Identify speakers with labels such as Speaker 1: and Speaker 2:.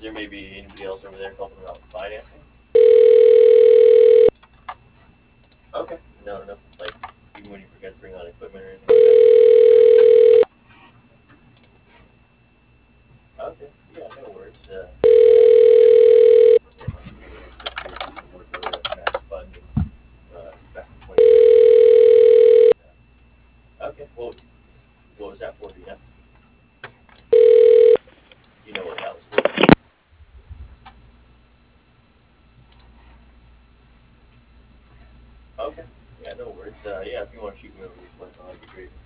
Speaker 1: there maybe anybody else over there helping out with financing? Okay. No, no. Like even when you forget to bring on equipment or anything like that. Okay. Yeah, no worries. Back in 20. Okay. Well, what was that for? Do you know? You know what that was for? Okay. Yeah, no worries. Yeah, if you want to shoot me over these plans, that'd be great.